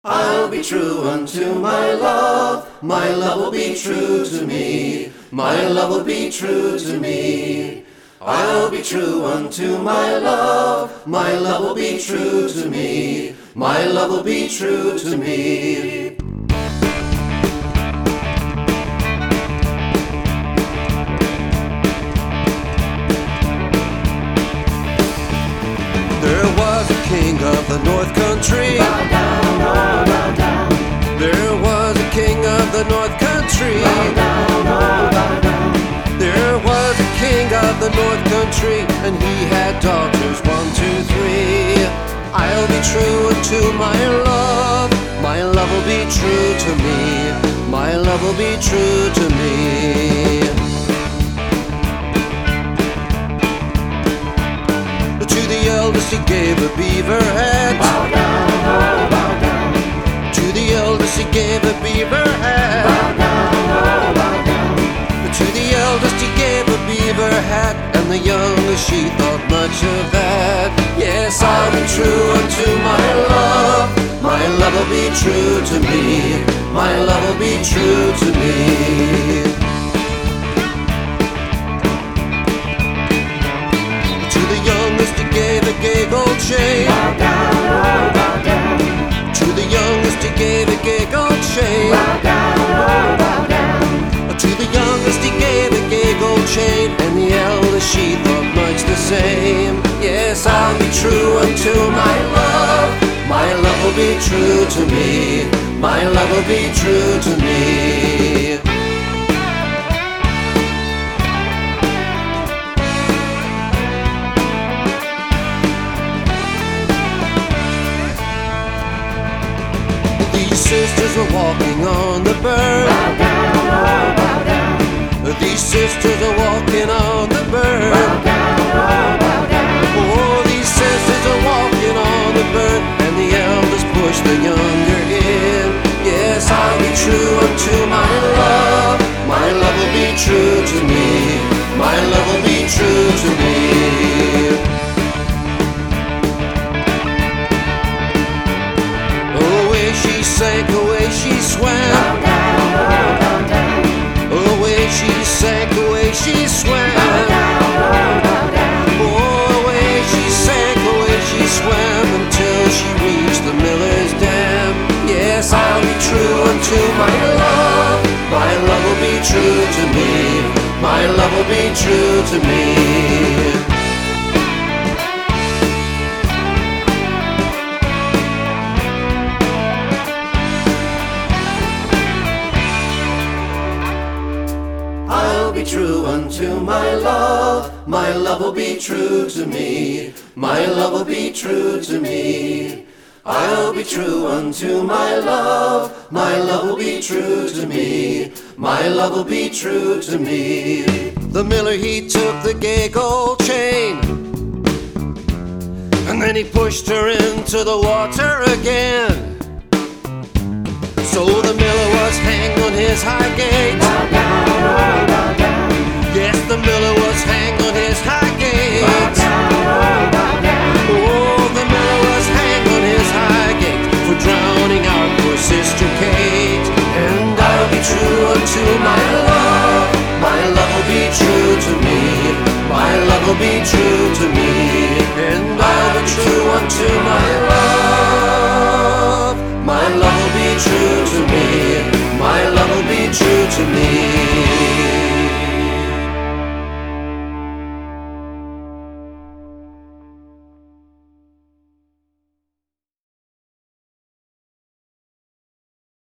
I'll be true unto my love will be true to me, my love will be true to me. I'll be true unto my love will be true to me, my love will be true to me. There was a king of the North Country. Bow down, oh, bow down. There was a king of the North Country. Bow down, oh, bow down. There was a king of the North Country, and he had daughters, 1, 2, 3. I'll be true unto my love will be true to me, my love will be true to me. To the eldest he gave a beaver hat. Bow down, oh, bow down. To the eldest he gave a beaver hat. Bow down, oh, bow down. To the eldest he gave a beaver hat, and the youngest she thought much of that. Yes, I'll be true unto my love will be true to me, my love will be true to me. To the youngest he gave a gay gold chain. Bow down, oh, bow down. To the youngest he gave a gay gold chain. Bow down, oh, bow down. To the youngest he gave a gay gold chain, and the eldest she thought much the same. Yes, I'll be true unto my love will be true to me, my love will be true to me. These sisters were walking on the burn. Bow down, oh, bow down. These sisters are walking on the burn. Bow down, oh, bow down. Oh, these sisters are walking on the burn, and the eldest pushed the younger in. Yes, I'll be true unto my love will be true to me, my love will be true to me. Away she sank, away she swam. Bow down, oh, bow down. Away she sank, away she swam. Bow down, oh, bow down. Oh, away she sank, away she swam, until she reached the miller's dam. Yes, I'll be true unto my love will be true to me, my love will be true to me. I'll be true unto my love will be true to me, my love will be true to me. I'll be true unto my love will be true to me, my love will be true to me. The miller, he took the gay gold chain, and then he pushed her into the water again. So the miller was hanged on his high gate. Bow down, oh, bow down. Yes, the miller was hanged on his high gate. Bow down, oh, bow down. Oh, the miller was hanged on his high gate for drowning our poor sister Kate. And I'll be true unto my love will be true to me, my love will be true to me. And I'll be true unto my love will be true to me, my love will be true to me.